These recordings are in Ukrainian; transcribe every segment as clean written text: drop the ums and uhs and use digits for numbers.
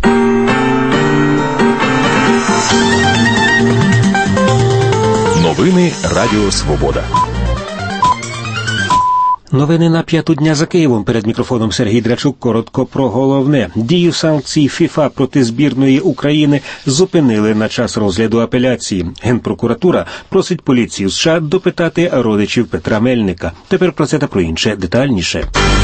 Новини Радіо Свобода. Новини на 5-ту дня за Києвом. Перед мікрофоном Сергій Драчук. Коротко про головне. Дію санкцій ФІФА проти збірної України зупинили на час розгляду апеляції. Генпрокуратура просить поліцію США допитати родичів Петра Мельника. Тепер про це та про інше детальніше.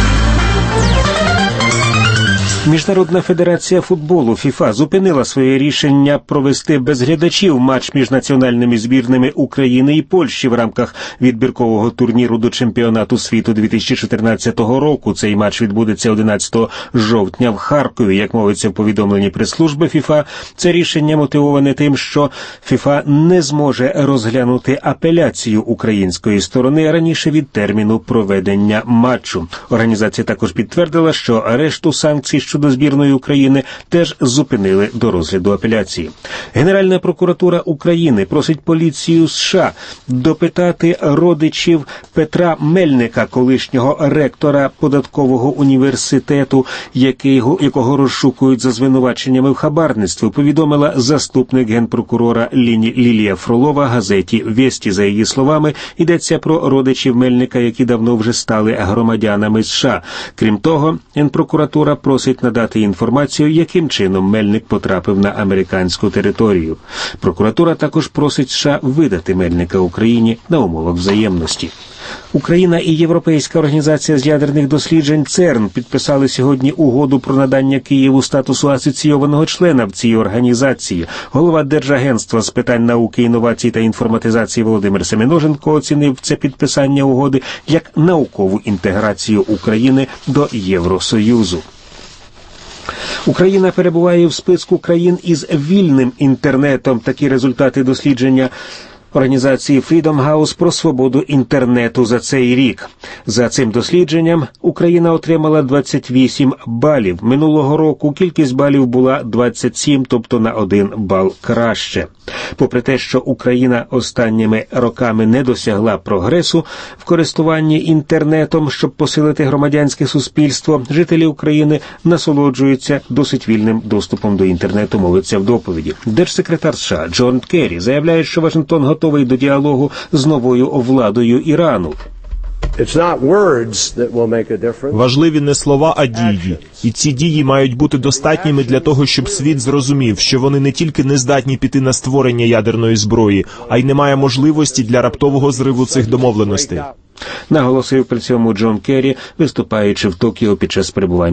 Міжнародна федерація футболу ФІФА зупинила своє рішення провести без глядачів матч між національними збірними України і Польщі в рамках відбіркового турніру до чемпіонату світу 2014 року. Цей матч відбудеться 11 жовтня в Харкові. Як мовиться в повідомленні прес-служби ФІФА, це рішення мотивоване тим, що ФІФА не зможе розглянути апеляцію української сторони раніше від терміну проведення матчу. Організація також підтвердила, що решту санкцій щодо збірної України теж зупинили до розгляду апеляції. Генеральна прокуратура України просить поліцію США допитати родичів Петра Мельника, колишнього ректора податкового університету, якого розшукують за звинуваченнями в хабарництві, повідомила заступник генпрокурора Лілія Фролова газеті «Вєсті». За її словами, йдеться про родичів Мельника, які давно вже стали громадянами США. Крім того, генпрокуратура просить надати інформацію, яким чином Мельник потрапив на американську територію. Прокуратура також просить США видати Мельника Україні на умовах взаємності. Україна і Європейська організація з ядерних досліджень ЦЕРН підписали сьогодні угоду про надання Києву статусу асоційованого члена в цій організації. Голова Держагентства з питань науки, інновацій та інформатизації Володимир Семеноженко оцінив це підписання угоди як наукову інтеграцію України до Євросоюзу. Україна перебуває в списку країн із вільним інтернетом. Такі результати дослідження організації Freedom House про свободу інтернету за цей рік. За цим дослідженням Україна отримала 28 балів. Минулого року кількість балів була 27, тобто на 1 бал краще. Попри те, що Україна останніми роками не досягла прогресу в користуванні інтернетом, щоб посилити громадянське суспільство, жителі України насолоджуються досить вільним доступом до інтернету, мовиться в доповіді. Держсекретар США Джон Керрі заявляє, що Вашингтон готовий до діалогу з новою владою Ірану. Важливі не слова, а дії. І ці дії мають бути достатніми для того, щоб світ зрозумів, що вони не тільки не здатні піти на створення ядерної зброї, а й немає можливості для раптового зриву цих домовленостей. Наголосив при цьому Джон Керрі, виступаючи в Токіо під час перебування